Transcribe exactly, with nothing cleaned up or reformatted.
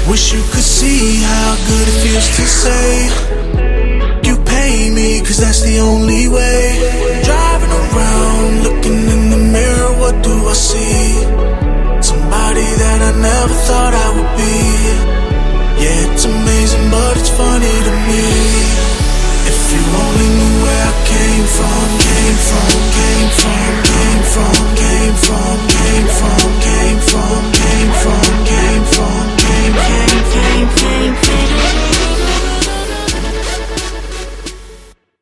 Wish you could see how good it feels to say you pay me, cause that's the only way.